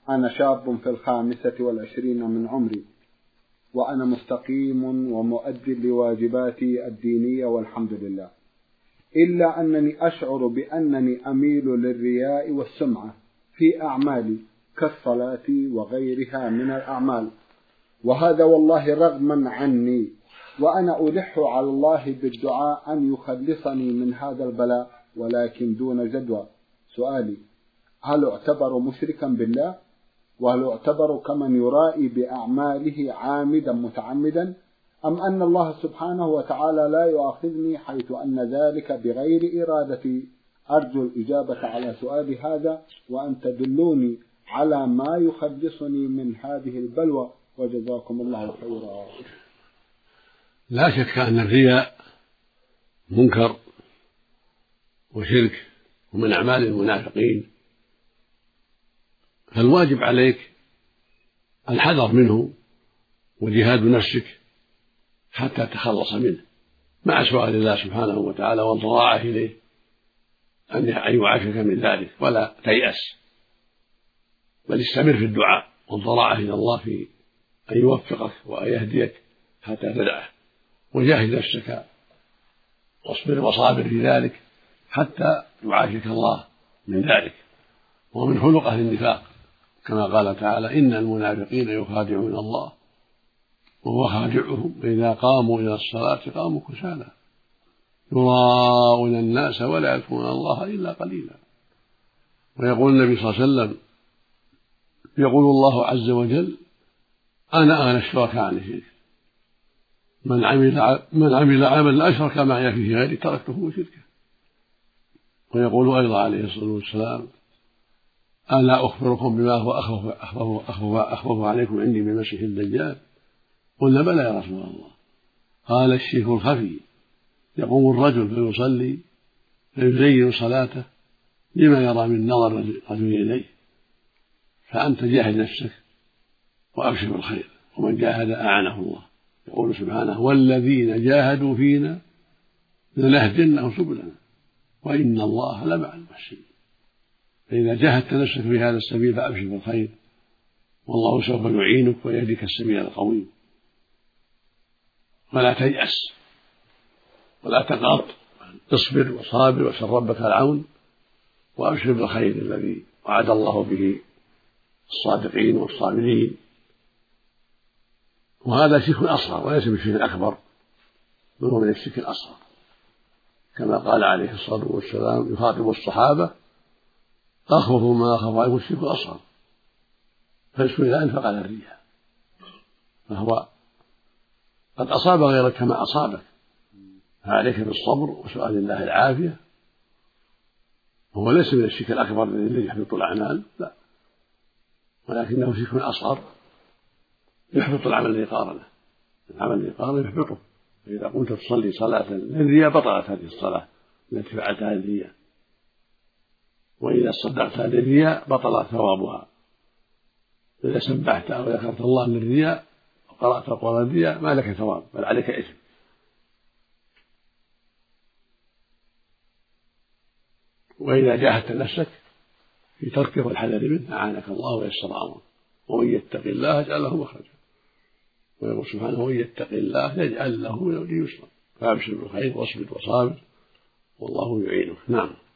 أنا شاب في 25 من عمري، وأنا مستقيم ومؤد لواجباتي الدينية والحمد لله، إلا أنني أشعر بأنني أميل للرياء والسمعة في أعمالي كالصلاة وغيرها من الأعمال، وهذا والله رغما عني، وأنا ألح على الله بالدعاء أن يخلصني من هذا البلاء ولكن دون جدوى. سؤالي: هل أعتبر مشركا بالله؟ وهل أعتبر كمن يرائي بأعماله عامدا متعمدا؟ أم أن الله سبحانه وتعالى لا يؤاخذني حيث أن ذلك بغير إرادتي؟ أرجو الإجابة على سؤالي هذا، وأن تدلوني على ما يخلصني من هذه البلوى، وجزاكم الله خيرا. لا شك أن الرياء منكر وشرك ومن أعمال المنافقين، فالواجب عليك الحذر منه وجهاد نفسك حتى تخلص منه، مع سؤال الله سبحانه وتعالى والضراعة إليه أن يعافيك من ذلك، ولا تيأس، بل استمر في الدعاء والضراعة إلى الله في أن يوفقك وأن يهديك حتى تدعه، وجاهد نفسك واصبر وصابر في ذلك حتى يعافيك الله من ذلك. ومن خلق أهل النفاق كما قال تعالى: إن المنافقين يخادعون الله وهو خادعهم وإذا قاموا إلى الصلاة قاموا كسالى يراءون الناس ولا يذكرون الله إلا قليلا. ويقول النبي صلى الله عليه وسلم: يقول الله عز وجل: أنا أغنى الشركاء عن الشرك، من عمل عملا أشرك معي فيه غيري تركته وشركه. ويقول أيضا عليه الصلاة والسلام: ألا أخبركم بما هو أخوف عليكم عندي من المسيح الدجال؟ قلنا: بلى يا رسول الله. قال: الشرك الخفي، يقوم الرجل فيصلي فيزين صلاته لما يرى من نظر الرجل إليه، فأنت جاهد نفسك وأبشر بالخير، ومن جاهد أعانه الله. يقول سبحانه: والذين جاهدوا فينا لنهدينهم سبلنا وإن الله لمع المحسنين. فإذا جاهدت نفسك في هذا السبيل فأبشر بالخير، والله سوف يعينك ويهديك السبيل القويم. ولا تيأس ولا تقنط، اصبر وصابر واسأل ربك العون، وأبشر بالخير الذي وعد الله به الصادقين والصابرين. وهذا شرك أصغر وليس بالشرك الأكبر، بل هو من الشرك الأصغر، كما قال عليه الصلاة والسلام يخاطب الصحابة: أخوف ما أخاف عليكم الشرك الأصغر، فالشرك إذا أنفق على الرياء فهو قد أصاب غيرك كما أصابك، فعليك بالصبر وسؤال الله العافية. هو ليس من الشرك الأكبر الذي يحبط الأعمال، لا، ولكنه شرك أصغر يحبط العمل الذي قارنه. العمل الذي قارنه يحبطه، فإذا قمت تصلي صلاة للرياء بطلت هذه الصلاة التي فعلتها للرياء، وإذا صدقتها للرياء بطل ثوابها. إذا سبحت أو ذكرت الله للرياء وقرأت القرآن للرياء ما لك ثواب بل عليك إثم. وإذا جاهدت نفسك في تركه والحذر منه أعانك الله ويسر أمرك، ومن يتق الله يجعل له مخرجا. ويقول سبحانه: ومن يتق الله يجعل له من أمره يسرا. فأبشر بالخير واصبر وصابر والله يعينك. نعم.